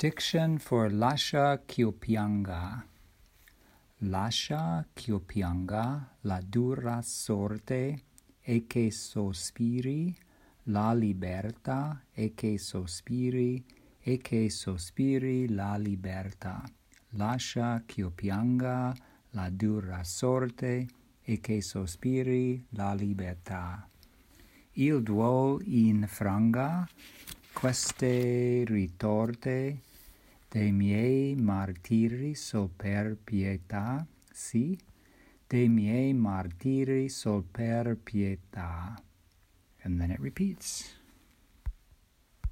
Diction for lascia ch'io pianga. Lascia ch'io pianga la dura sorte e che sospiri la libertà e che sospiri la libertà. Lascia ch'io pianga la dura sorte e che sospiri la libertà. Il duol infranga queste ritorte de miei martiri sol per pietà, sì, de miei martiri sol per pietà. And then it repeats.